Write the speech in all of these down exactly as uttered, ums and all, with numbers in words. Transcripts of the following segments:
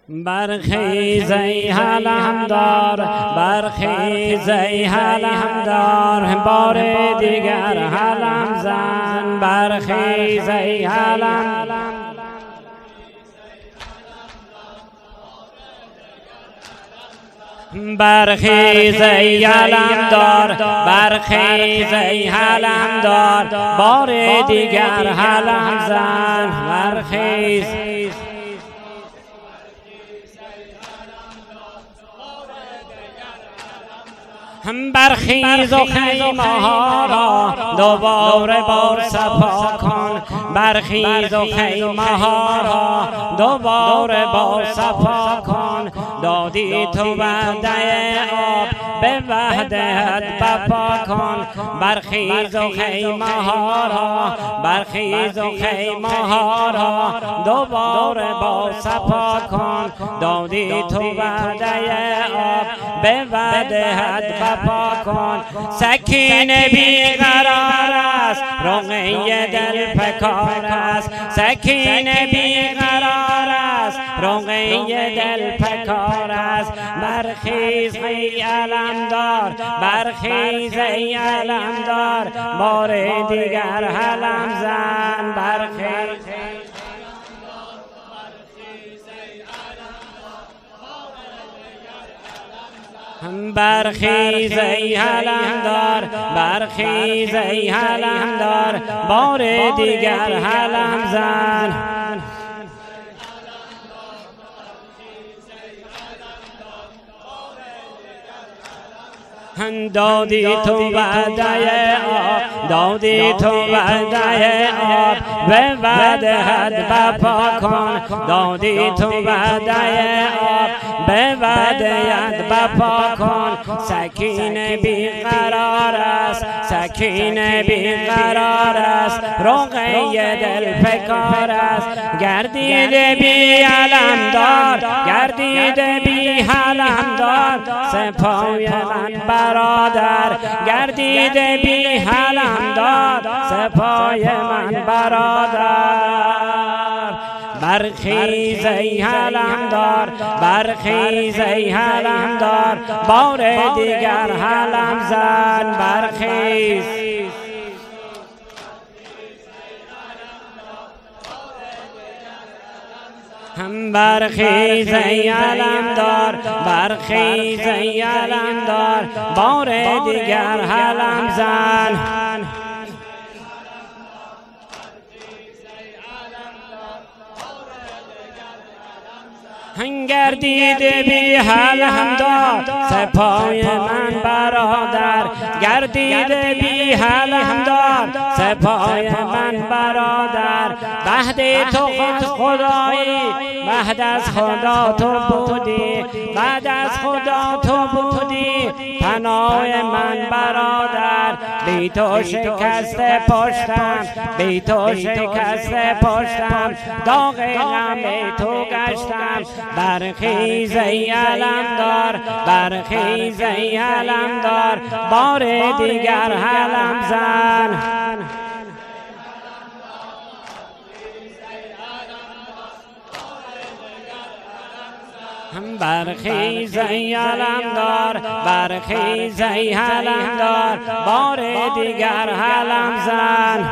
برخیز ای علمدار، برخیز ای علمدار، بار دیگر علم زن. برخیز ای علم، برخیز ای علمدار، برخیز ای علمدار، بار دیگر علم زن. برخیز برخیز و خیمه ها را دوباره بار صفا کن. برخیز و خیمه ها را دوباره بار صفا کن. دادی تو وعده آب، به وحدت وفا کن. برخیز و خیمه ها را، برخیز و خیمه ها را دوباره بار صفا کن. دادی تو وعده آب، به وحدت وفا کن. سکینه بیقرار است، رقیه دل فکار است. سکینه بیقرار است، رقیه دل فکار است. برخیز ای علمدار، برخیز ای علمدار، بار دیگر علم زن. برخیز برخیز ای علمدار، برخیز ای علمدار، بار دیگر علم زن. دادی تو وعده آب، دادی تو وعده آب، به وعده‌ات وفا کن. دادی تو وعده آب، به وعده‌ات وفا کن. سکینه بیقرار است، سکینه بیقرار است، رقیه دل فکار است. گردیده بی علمدار، گردیده بی علمدار، سپای من برادر. گردیده بی علمدار، سپای من برادر. برخیز ای علمدار، برخیز ای علمدار، بار دیگر علم زن. برخیز برخیز ای علمدار، برخیز ای علمدار، بار دیگر علم زن. گردیده بی علمدار، سپای من برادر. گردیده بی علمدار، سپای من برادر. بعد تو خدایی، بعد از خدا تو بودی، بعد از خدا تو بودی، پناه من برادر. بی تو شکست پشتم، بی تو شکست پشتم، داغ غم تو گشتم. برخیز ای علمدار، برخیز ای علمدار، بار دیگر علم زن. برخیز ای علمدار، برخیز ای علمدار، بار دیگر علم زن.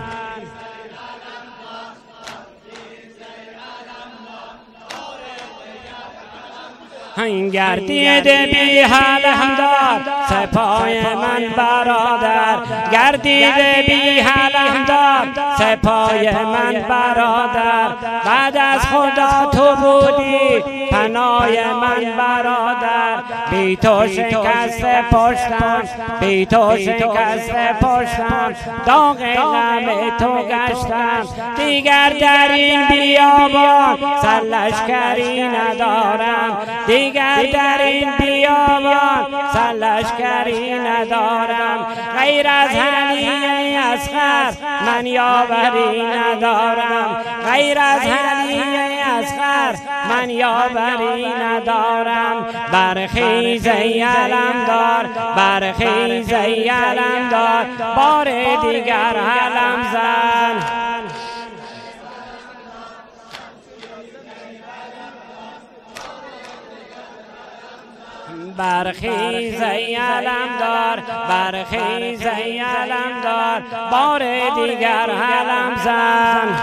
گردیده بی علمدار، سپای من برادر. گردیده بی علمدار، سپای من برادر. بعد از خدا تو بودی، پناه من برادر. بی تو شکست پشتم، بی تو شکست پشتم، داغ غم تو گشتم. دیگر در این بیابان سرلشکری ندارم، دیگر در این بیابان سرلشکری ندارم. غیر از علی اصغر من یاوری ندارم، غیر از علی اصغر من یاوری ندارم. برخیز ای علمدار، برخیز ای علمدار، بار دیگر علم زن. برخیز ای علمدار، برخیز ای علمدار، بار دیگر علم زن.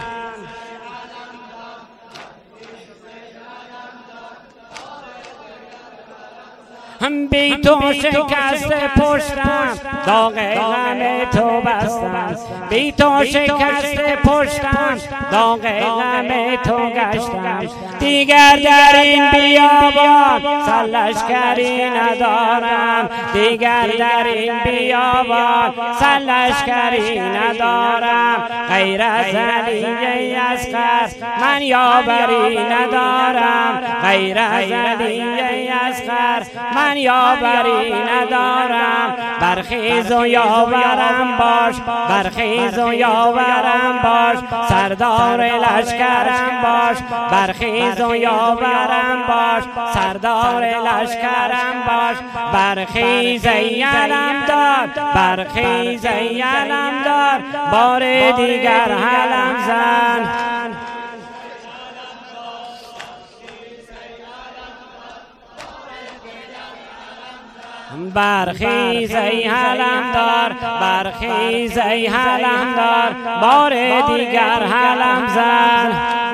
بی تو شکست پشتم، داغ غم تو بستم. بی تو شکست پشتم، داغ غم تو گشتم. دیگر در این بیابان سرلشکری ندارم، دیگر در این بیابان سرلشکری ندارم. غیر از علی اصغر من یاوری ندارم، غیر از علی اصغر من یاوری ندارم. برخیز و یاورم باش، برخیز و یاورم باش، سردار لشکرم باش. برخیز و یاورم باش، سردار لشکرم باش. برخیز ای علمدار، برخیز ای علمدار، بار دیگر علم زن. برخیز ای علمدار، برخیز ای علمدار، بار دیگر علم زن.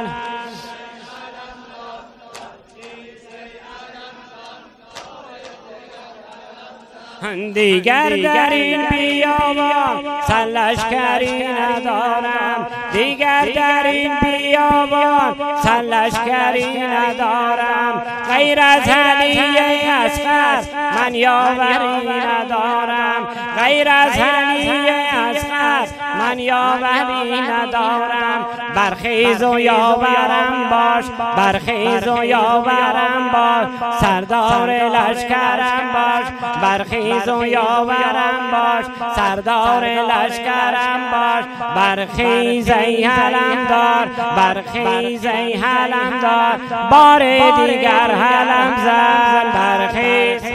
دیگر در این بیابان سرلشکری ندارم، دیگر در این بیابان سرلشکری ندارم. غیر از علی اصغر من یاوری ندارم، غیر از علی اصغر من یاوری ندارم. برخیز و یاورم باش، برخیز و یاورم باش، سردار لشکرم باش. برخیز و یاورم باش، سردار لشکرم باش. برخیز ای علمدار، برخیز ای علمدار، بار دیگر علم زن. برخیز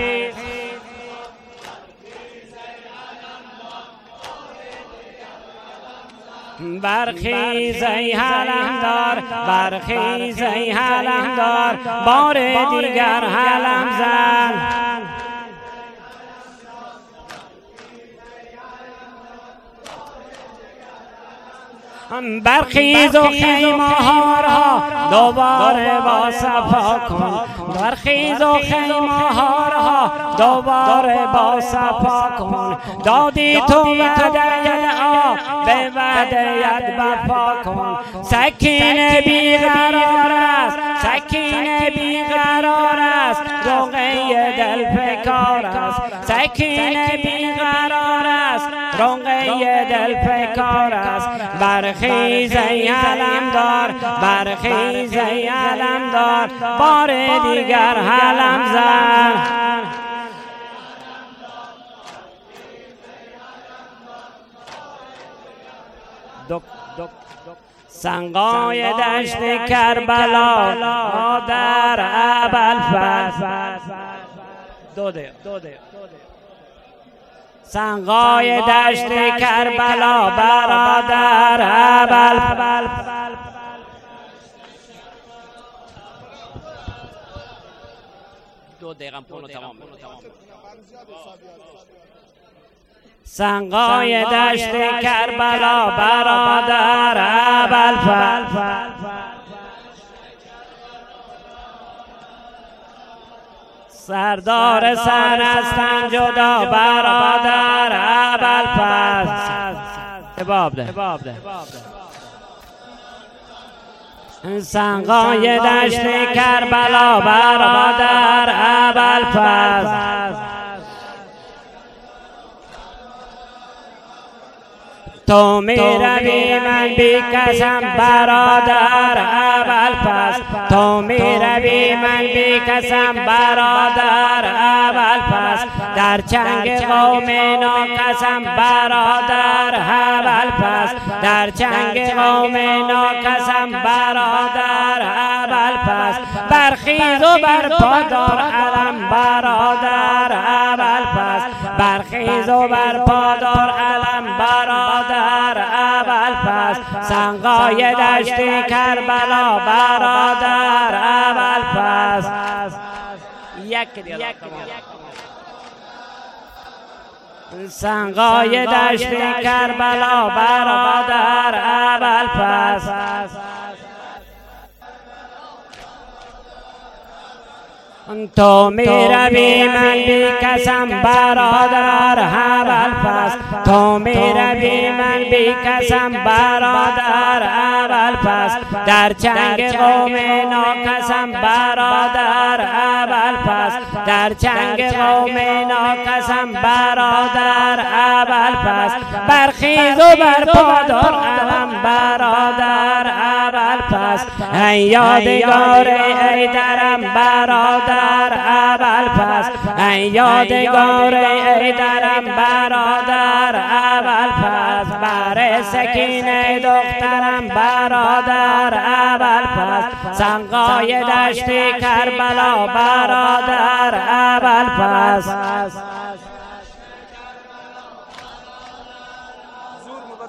برخیز ای علمدار، برخیز ای علمدار، بار دیگر علم زن. برخیز و خیمه ها را دوباره با صفا کن، برخیز و خیمه ها را دوباره با صفا کن. دادی تو وعده آب به وعده وفا کن. سکینه بیقرار است، سکینه بیقرار است، رقیه دل فکار است. سکینه بیقرار است، رقیه دل فکار است. برخیز ای علمدار، برخیز ای علمدار، بار دیگر علم زن. سنگای دشت کربلا در ابوالفضل. دو دقیقه دو دقیقه سنگای دشت کربلا برادر ابوالفضل. دو دقیقه تمام. سنگای دشت کربلا برادر ابوالفضل. سردار سر از تن جدا برادر ابوالفضل. جواب ده. سنگای دشت کربلا برادر ابوالفضل. تو می روی من بی کسم برادر ابوالفضل، تو می روی من بی کسم برادر ابوالفضل. در چنگ قوم ناکسم برادر ابوالفضل، در چنگ قوم ناکسم برادر ابوالفضل. برخیز و برپا دار علم برادر ابوالفضل، برخیز و برپا دار علم برادر ابوالفضل. سنگای دشت کربلا برادر ابوالفضل. یک دیگه سنگای دشت کربلا برادر اول پس تو می روی من بی کسم برادر اول پس تو می روی من بی کسم برادر اول پس در چنگ قوم ناکسم برادر اول پس در چنگ قوم ناکسم برادر اول پس برخیز و برپا دار قدم برادر اول پس ای یادگار ای درم برادر اول پس ای یادگار ای درم برادر اول پس بر سکینه دخترم برادر اول پس سنگای دشت کربلا برادر اول پس